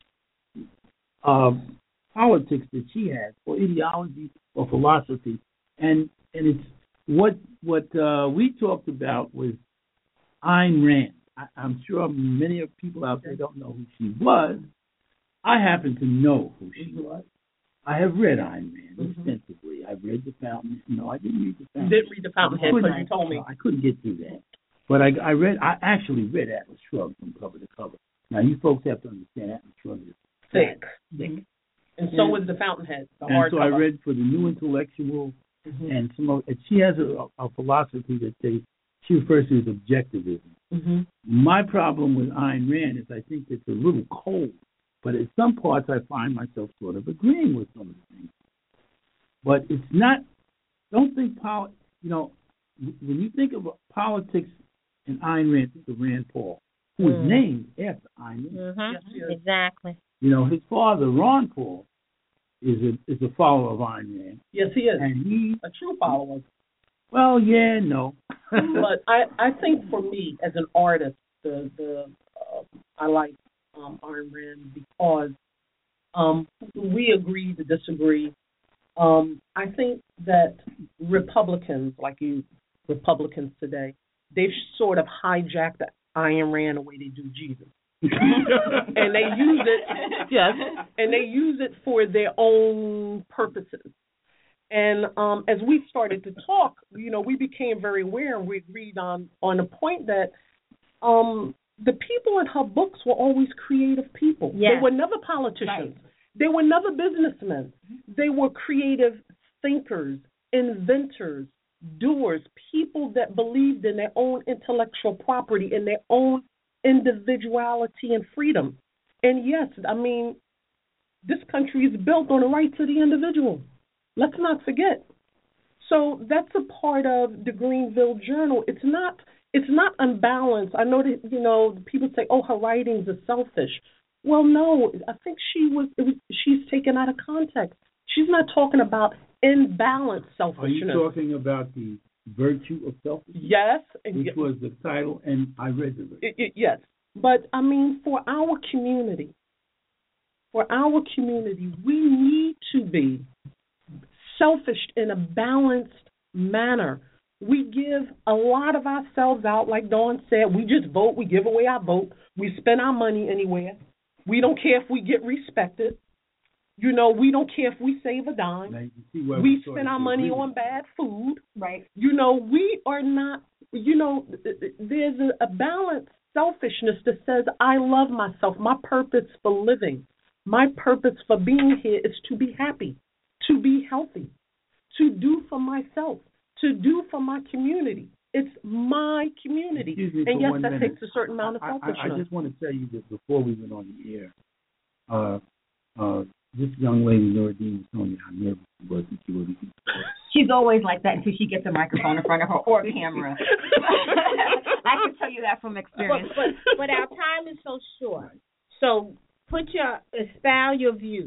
C: uh, politics that she has, or ideology or philosophy, and and it's what what uh, we talked about was Ayn Rand. I, I'm sure many of people out there don't know who she was. I happen to know who she was. I have read Ayn Rand mm-hmm. extensively. I read The Fountain. No, I didn't read The Fountain.
I: You didn't read The Fountainhead, but you told me.
C: I couldn't get through that. But I, I read. I actually read Atlas Shrugged from cover to cover. Now, you folks have to understand Atlas Shrugged is
I: thick.
C: thick.
I: And so was The Fountainhead, the
C: and
I: hard
C: so
I: cover.
C: I read for the New Intellectual, mm-hmm. and some of, and she has a, a philosophy that they, she refers to as objectivism.
I: Mm-hmm.
C: My problem with Ayn Rand is I think it's a little cold, but at some parts I find myself sort of agreeing with some of the things. But it's not, don't think, poli- you know, when you think of politics and Ayn Rand, think of Rand Paul, who was mm. named after Ayn Rand.
K: Mm-hmm.
I: Yes, yes.
K: Exactly.
C: You know, his father, Ron Paul, is a is a follower of Ayn Rand.
I: Yes, he is.
C: And he
I: a true follower.
C: Well, yeah, no.
I: But I, I think for me as an artist, the the uh, I like um, Ayn Rand because um, we agree to disagree. Um, I think that Republicans, like you, Republicans today, they've sort of hijacked the Ayn Rand the way they do Jesus. And they use it, yes, and they use it for their own purposes. And um, as we started to talk, you know, we became very aware, and we agreed on on the point that um, the people in her books were always creative people.
K: Yes.
I: They were never politicians.
K: Right.
I: They were never businessmen. They were creative thinkers, inventors, doers, people that believed in their own intellectual property, in their own individuality and freedom. And yes, I mean, this country is built on the rights of the individual. Let's not forget. So that's a part of the Greenville Journal. It's not it's not unbalanced. I know that, you know, people say, oh, her writings are selfish. Well, no, I think she was, it was she's taken out of context. She's not talking about imbalanced selfishness.
C: Are you talking about the virtue of selfishness?
I: Yes.
C: Which
I: yes.
C: was the title, and I read the
I: it, it, Yes. But, I mean, for our community, for our community, we need to be selfish in a balanced manner. We give a lot of ourselves out, like Dawn said. We just vote. We give away our vote. We spend our money anywhere. We don't care if we get respected. You know, we don't care if we save a dime. We, we spend our money
C: agree.
I: on bad food.
H: Right.
I: You know, we are not, you know, there's a, a balanced selfishness that says, I love myself. My purpose for living, my purpose for being here is to be happy, to be healthy, to do for myself, to do for my community. It's my community. And yes, that
C: minute.
I: takes a certain amount of selfishness.
C: I, I, I just want to tell you that before we went on the air, uh, uh, this young lady, Noradine, was telling me how nervous she was that she wasn't.
H: She's always like that until she gets a microphone in front of her or a camera. I can tell you that from experience.
K: But, but, but our time is so short. So put your, espouse your view.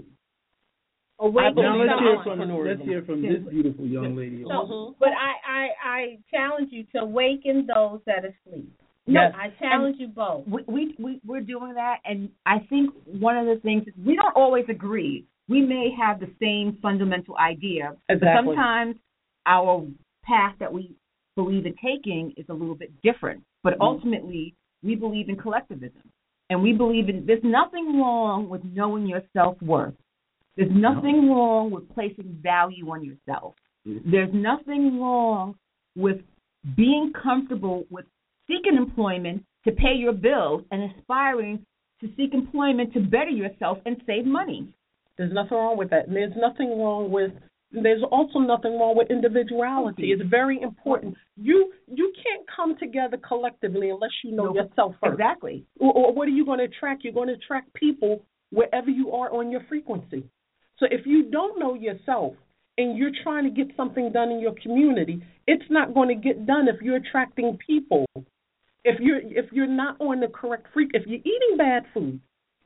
C: Now let's hear from let's hear from this beautiful young lady.
K: So, uh-huh. But I, I, I challenge you to awaken those that are asleep.
H: Yes.
K: I challenge
H: and
K: you both.
H: We, we we we're doing that, and I think one of the things is we don't always agree. We may have the same fundamental idea,
I: exactly.
H: but sometimes our path that we believe in taking is a little bit different. But mm-hmm. ultimately, we believe in collectivism, and we believe in there's nothing wrong with knowing your self-worth. There's nothing no. wrong with placing value on yourself. Mm-hmm. There's nothing wrong with being comfortable with seeking employment to pay your bills and aspiring to seek employment to better yourself and save money.
I: There's nothing wrong with that. And there's nothing wrong with, there's also nothing wrong with individuality. It's very important. You you can't come together collectively unless you know
H: no,
I: yourself first.
H: Exactly.
I: Or, or what are you going to attract? You're going to attract people wherever you are on your frequency. So if you don't know yourself and you're trying to get something done in your community, it's not going to get done if you're attracting people. If you're if you're not on the correct freak, if you're eating bad food,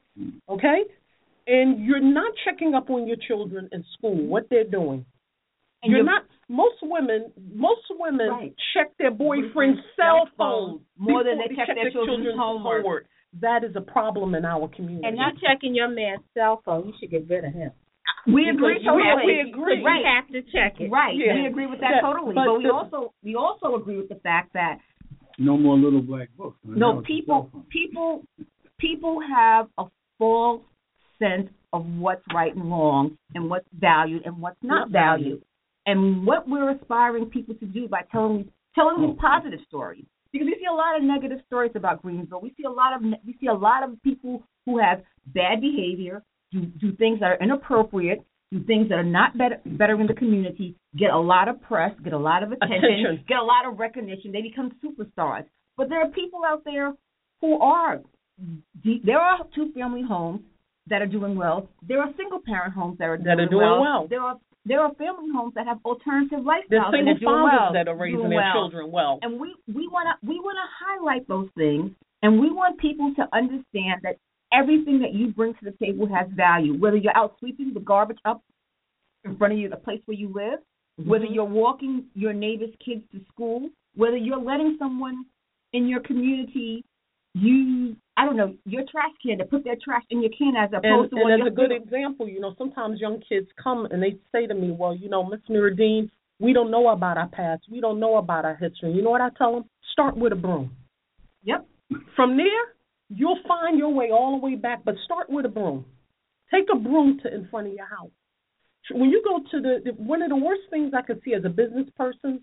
I: okay, and you're not checking up on your children in school, what they're doing, and you're, you're not. Most women, most women
H: right.
I: check their boyfriend's cell phone
H: more than they check,
I: check
H: their, their children's, children's homework. homework.
I: That is a problem in our community.
K: And not checking your man's cell phone, you should get rid of him.
H: We agree totally.
I: Have, we agree.
K: Right. You have to check it.
H: Right.
I: Yeah.
H: We agree with that
I: yeah.
H: totally.
I: But,
H: but we
I: the,
H: also we also agree with the fact that
C: no more little black books.
H: No, people people people have a full sense of what's right and wrong and what's valued and what's not, not valued. valued. And what we're aspiring people to do by telling telling these positive stories. Because we see a lot of negative stories about Greensville. We see a lot of we see a lot of people who have bad behavior, do, do things that are inappropriate, do things that are not better, better in the community, get a lot of press, get a lot of attention, attention, get a lot of recognition. They become superstars. But there are people out there who are, there are two-family homes that are doing well. There are single-parent homes that are doing,
I: that are doing
H: well.
I: well.
H: There are there are family homes that have alternative lifestyles.
I: There's single
H: that
I: fathers
H: well,
I: that are raising their
H: well.
I: children well.
H: And we we want to we want to highlight those things, and we want people to understand that everything that you bring to the table has value, whether you're out sweeping the garbage up in front of you, the place where you live, mm-hmm. whether you're walking your neighbor's kids to school, whether you're letting someone in your community use, I don't know, your trash can to put their trash in your can as opposed
I: and,
H: to
I: and
H: one
I: as a good example, you know, sometimes young kids come and they say to me, well, you know, Miss Nuruddin, we don't know about our past. We don't know about our history. You know what I tell them? Start with a broom.
H: Yep.
I: From there, you'll find your way all the way back, but start with a broom. Take a broom to in front of your house. When you go to the, one of the worst things I could see as a business person,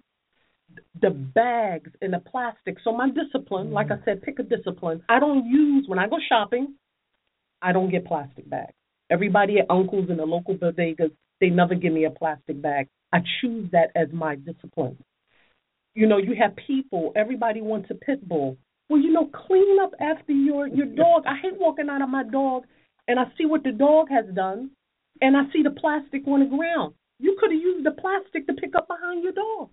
I: the bags and the plastic. So my discipline, mm-hmm. like I said, pick a discipline. I don't use, when I go shopping, I don't get plastic bags. Everybody at Uncle's and the local bodegas, they never give me a plastic bag. I choose that as my discipline. You know, you have people, everybody wants a pit bull. Well, you know, clean up after your, your dog. I hate walking out of my dog and I see what the dog has done and I see the plastic on the ground. You could have used the plastic to pick up behind your dog.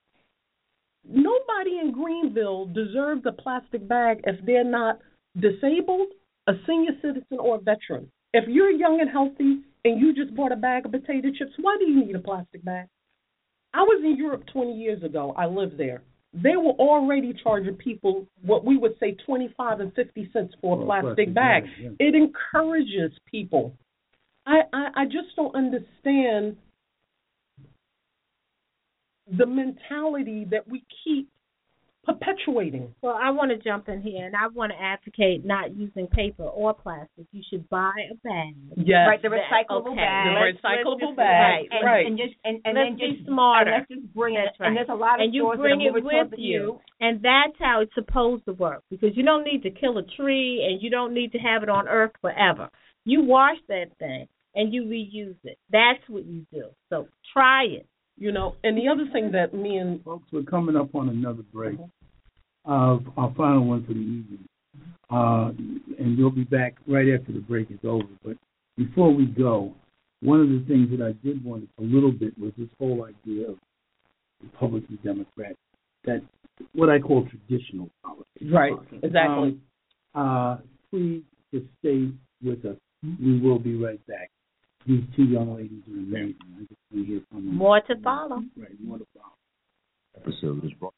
I: Nobody in Greenville deserves a plastic bag if they're not disabled, a senior citizen, or a veteran. If you're young and healthy and you just bought a bag of potato chips, why do you need a plastic bag? I was in Europe twenty years ago. I lived there. They were already charging people what we would say twenty-five and fifty cents for a plastic, plastic bag. bag yeah. It encourages people. I, I, I just don't understand the mentality that we keep perpetuating.
K: Well, I want to jump in here, and I want to advocate not using paper or plastic. You should buy a bag.
I: Yes.
H: Right, the recyclable
K: okay.
H: bag.
I: The recyclable bag.
K: Right.
H: And,
I: right.
H: and just and, and
K: let's
H: then just
K: be smarter.
H: And let's just bring
K: That's
H: it.
K: right.
H: And there's a lot of
K: and you
H: stores
K: bring
H: that
K: it
H: are moving
K: with
H: toward the
K: you,
H: youth.
K: and that's how it's supposed to work. Because you don't need to kill a tree, and you don't need to have it on Earth forever. You wash that thing, and you reuse it. That's what you do. So try it.
I: You know, and the other thing that me and
C: folks, we're coming up on another break. Uh, our final one for the evening, uh, and we'll be back right after the break is over. But before we go, one of the things that I did want a little bit was this whole idea of Republican, Democrat, that what I call traditional politics.
I: Right, exactly.
C: Um, uh, please just stay with us. We will be right back. These two young ladies are amazing. I just want to hear from them.
K: More to follow.
C: Right, more to follow.
B: Episode is brought.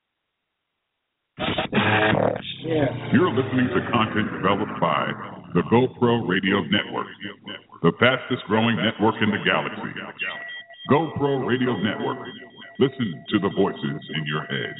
C: Yeah.
B: You're listening to content developed by the GoPro Radio Network, the fastest growing network in the galaxy. GoPro Radio Network. Listen to the voices in your head.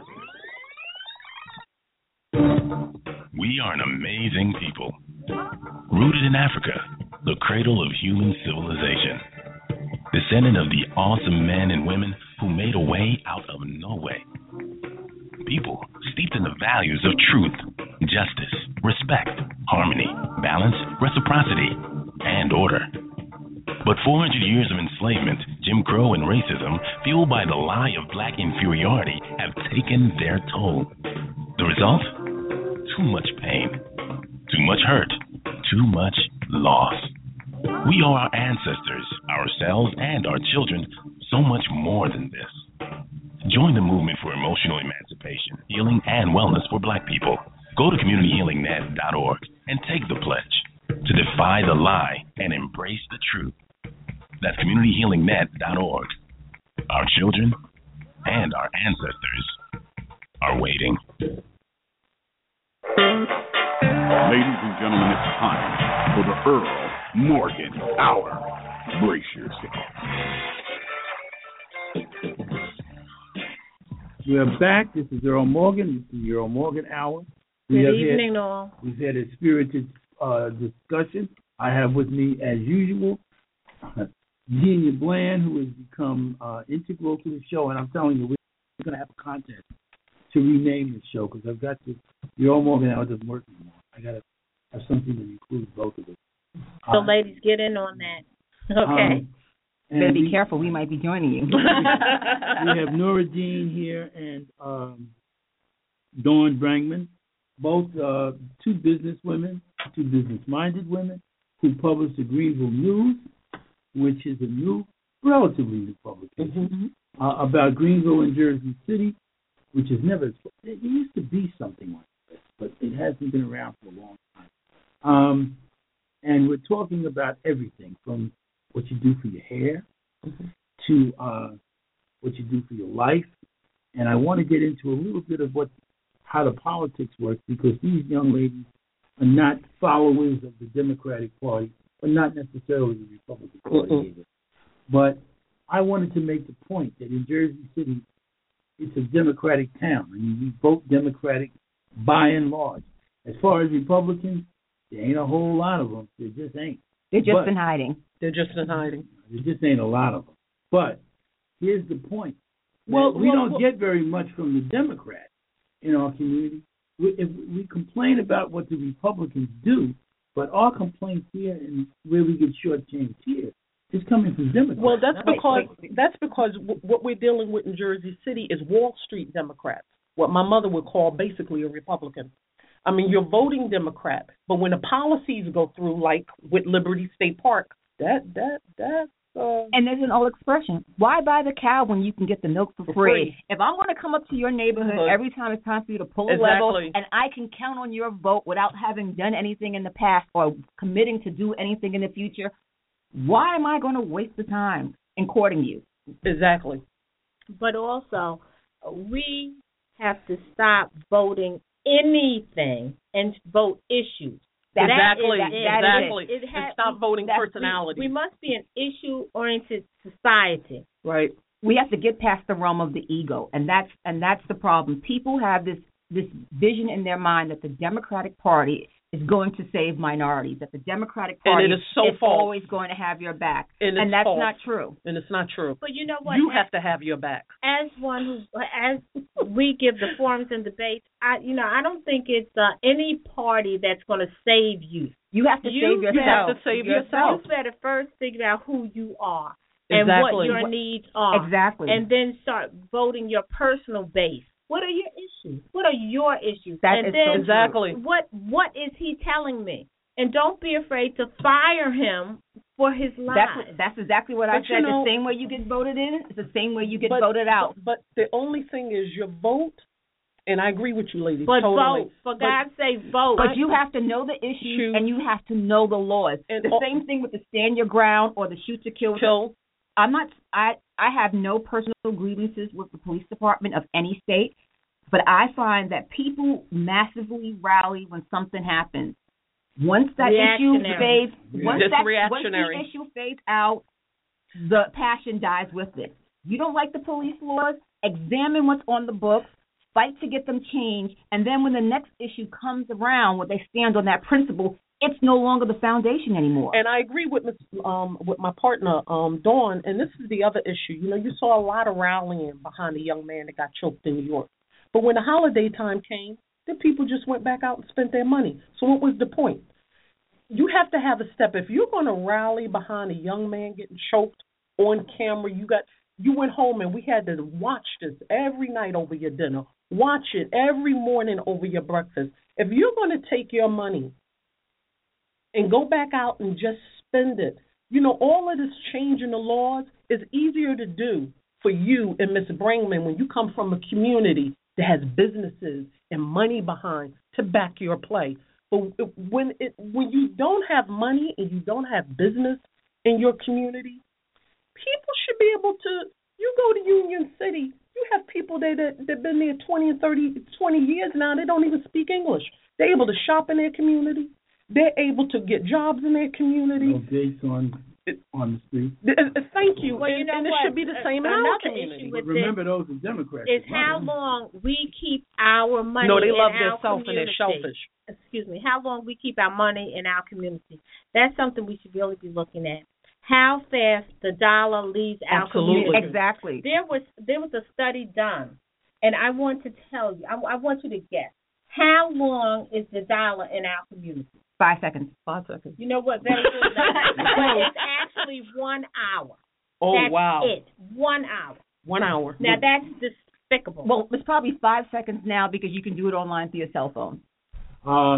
F: We are an amazing people, rooted in Africa, the cradle of human civilization, descendant of the awesome men and women who made a way out of no way. People steeped in the values of truth, justice, respect, harmony, balance, reciprocity, and order. But four hundred years of enslavement, Jim Crow, and racism, fueled by the lie of black inferiority, have taken their toll. The result? Too much pain, too much hurt, too much loss. We owe our ancestors, ourselves, and our children so much more than this. Join the movement for emotional emancipation, healing, and wellness for black people. Go to community healing net dot org and take the pledge to defy the lie and embrace the truth. That's community healing net dot org. Our children and our ancestors are waiting.
B: Ladies and gentlemen, it's time for the Earl Morgan Hour. Brace yourself.
C: We are back. This is Earl Morgan. This is the Earl Morgan Hour. We
K: Good
C: have
K: evening,
C: had,
K: all.
C: We've had a spirited uh, discussion. I have with me, as usual, uh, Genia Bland, who has become uh, integral to the show. And I'm telling you, we're going to have a contest to rename the show because I've got to. The Earl Morgan Hour doesn't work anymore. I got to have something to include both of us.
K: So,
C: uh,
K: ladies, get in on that. Okay.
C: Um,
H: Better be
C: we,
H: careful. We might be joining you.
C: we have Nora Dean here and um, Dawn Brangman, both uh, two business women, two business-minded women who publish the Greenville News, which is a new, relatively new publication mm-hmm. uh, about Greenville and Jersey City, which has never, there used to be something like this, but it hasn't been around for a long time. Um, and we're talking about everything from what you do for your hair mm-hmm. to uh, what you do for your life. And I want to get into a little bit of what how the politics work because these young ladies are not followers of the Democratic Party, but not necessarily the Republican Party mm-hmm. either. But I wanted to make the point that in Jersey City, it's a Democratic town. I mean, we vote Democratic by and large. As far as Republicans, there ain't a whole lot of them. There just ain't.
H: They're just
C: but,
H: in hiding.
I: They're just in hiding.
C: There just ain't a lot of them. But here's the point.
I: Well,
C: we
I: well,
C: don't
I: well,
C: get very much from the Democrats in our community. We, if we complain about what the Republicans do, but our complaints here and where we get shortchanged here is coming from Democrats.
I: Well, that's because that's because w- what we're dealing with in Jersey City is Wall Street Democrats, what my mother would call basically a Republican. I mean, you're voting Democrat, but when the policies go through, like with Liberty State Park, that that that. Uh,
H: and there's an old expression: why buy the cow when you can get the milk for,
I: for
H: free?
I: free?
H: If I'm going to come up to your neighborhood uh, every time it's time for you to pull a
I: exactly.
H: level, and I can count on your vote without having done anything in the past or committing to do anything in the future, why am I going to waste the time in courting you?
I: Exactly.
K: But also, we have to stop voting anything and vote issues.
I: That exactly,
K: that
I: is, that exactly.
K: It, it
I: has, and stop voting personality.
K: We, we must be an issue-oriented society.
I: Right.
H: we have to get past the realm of the ego, and that's and that's the problem. People have this this vision in their mind that the Democratic Party is going to save minorities, that the Democratic Party
I: and it is, so
H: is always going to have your back,
I: and,
H: and that's
I: false.
H: not true.
I: And it's not true.
K: But you know what?
I: You
K: as,
I: have to have your back.
K: As one who, as we give the forums and debates, I, you know, I don't think it's uh, any party that's going to save you.
H: You have to
K: you
H: save yourself.
I: You have to save yourself.
K: You better first figure out who you are.
I: Exactly.
K: And what your needs are.
H: Exactly.
K: And then start voting your personal base. What are your issues? What are your issues?
H: That
K: and
H: is
K: then
H: so
I: exactly.
K: What What is he telling me? And don't be afraid to fire him for his lies.
H: That's, that's exactly what
I: but
H: I said.
I: You know,
H: the same way you get voted in, it's the same way you get
I: but,
H: voted out.
I: But, but the only thing is your vote, and I agree with you, ladies.
K: But
I: totally.
K: vote. For
I: but,
K: God's sake, vote.
H: But you have to know the issues,
I: shoot.
H: and you have to know the laws.
I: And
H: the
I: all,
H: same thing with the stand your ground or the shoot to kill.
I: Kill.
H: I'm not. I I have no personal grievances with the police department of any state, but I find that people massively rally when something happens. Once that issue fades, once that once the issue fades out, the passion dies with it. You don't like the police laws? Examine what's on the books, fight to get them changed, and then when the next issue comes around, when they stand on that principle, it's no longer the foundation anymore.
I: And I agree with um with my partner um Dawn. And this is the other issue. You know, you saw a lot of rallying behind a young man that got choked in New York. But when the holiday time came, the people just went back out and spent their money. So what was the point? You have to have a step. If you're going to rally behind a young man getting choked on camera, you got you went home and we had to watch this every night over your dinner. Watch it every morning over your breakfast. If you're going to take your money and go back out and just spend it, you know, all of this change in the laws is easier to do for you and Miz Brangman when you come from a community that has businesses and money behind to back your play. But when it when you don't have money and you don't have business in your community, people should be able to. You go to Union City, you have people there that that been there twenty and thirty, twenty years now. They don't even speak English. They're able to shop in their community. They're able to get jobs in their community.
C: No gates on on the street.
I: Thank you.
K: Well, you
I: and,
K: know
I: and it
K: what?
I: should be the same in
K: Another
I: our community.
K: issue with
C: Remember,
K: this
C: those are Democrats.
K: is how long we keep our money.
I: No, they
K: in
I: love
K: our
I: their self and they're
K: community.
I: selfish.
K: Excuse me. How long we keep our money in our community? That's something we should really be looking at. How fast the dollar leaves our
I: Absolutely.
K: community.
H: Exactly.
K: There was there was a study done, and I want to tell you. I, I want you to guess. How long is the dollar in our community?
H: Five seconds.
I: Five seconds.
K: You know what? Very good. But it's actually one hour.
I: Oh,
K: that's
I: wow.
K: it. One hour.
I: One hour.
K: Now, that's despicable.
H: Well, it's probably five seconds now because you can do it online through your cell phone.
C: Uh,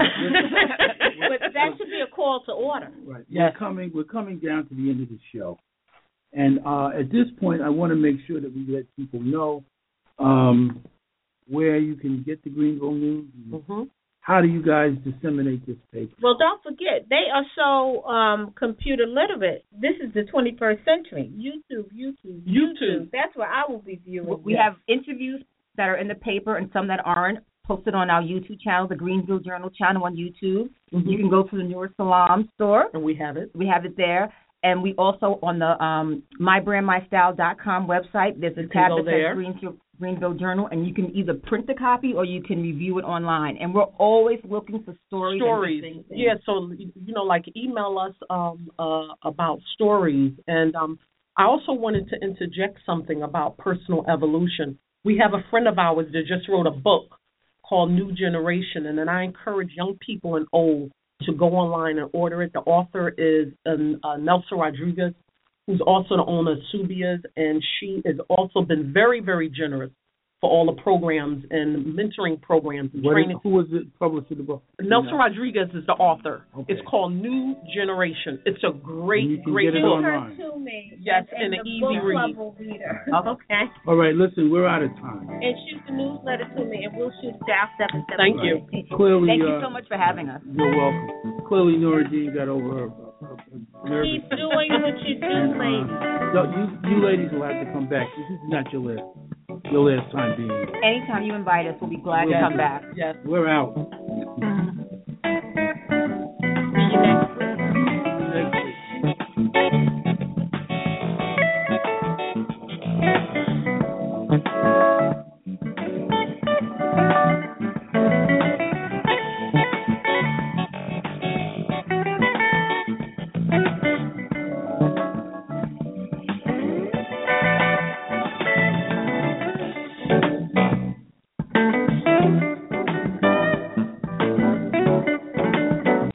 K: but that should be a call to order.
C: Right.
I: Yes.
C: We're coming. We're coming down to the end of the show, and uh, at this point, I want to make sure that we let people know um, where you can get the Greenville News.
I: Mm-hmm.
C: How do you guys disseminate this paper?
K: Well, don't forget, they are so um, computer literate. This is the twenty-first century. YouTube, YouTube,
I: YouTube.
K: That's where I will be viewing.
H: We have interviews that are in the paper and some that aren't posted on our YouTube channel, the Greenville Journal channel on YouTube.
I: Mm-hmm.
H: You can go to the Noor Salam store.
I: And we have it.
H: We have it there. And we also, on the um, my brand my style dot com website, there's a
I: You
H: tab
I: can go
H: that
I: there.
H: says Greenville, Greenville Journal, and you can either print the copy or you can review it online. And we're always looking for stories.
I: Stories.
H: And things.
I: Yeah, so, you know, like email us um, uh, about stories. And um, I also wanted to interject something about personal evolution. We have a friend of ours that just wrote a book called New Generation, and then I encourage young people and old to go online and order it. The author is um, uh, Nelson Rodriguez, who's also the owner of Subia's, and she has also been very, very generous for all the programs and mentoring programs and
C: What
I: training.
C: is, who was the publisher of the book?
I: Nelson Rodriguez is the author.
C: Okay.
I: It's called New Generation. It's a great,
C: And you can
I: great
C: get it
I: book.
C: online.
K: to me.
I: Yes,
K: and,
I: and an
K: the
I: easy
K: book
I: read.
K: club will read her. Okay.
C: All right, listen, we're out of time.
K: And shoot the newsletter to me, and we'll shoot it out seven seven.
I: Thank you.
C: Clearly,
H: Thank you
C: uh,
H: so much for having us.
C: You're welcome. Clearly, Nora Jean got over her uh, nervous.
K: Keep doing what you do,
C: And, uh,
K: ladies.
C: no, you, you ladies will have to come back. This is not your last, your last time being here.
H: Anytime you invite us, we'll be glad
C: We'll
H: to
C: be
H: come back.
I: Yes.
C: We're out.